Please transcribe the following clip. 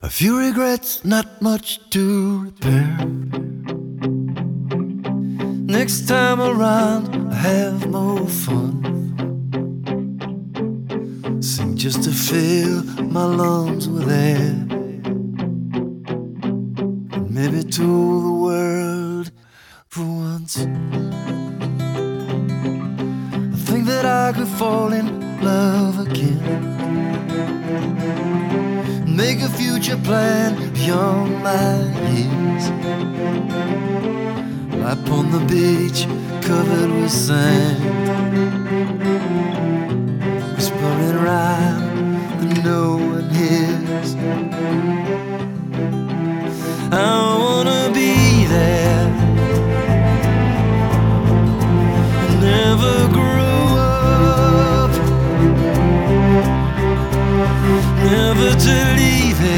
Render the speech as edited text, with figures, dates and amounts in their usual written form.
A few regrets, not much to repair. Next time around, I have more fun. Sing just to fill my lungs with air. And maybe to the world for once. I think that I could fall in love again. Make a future plan beyond my years. Up on the beach, covered with sand, whispering rhyme that no one hears.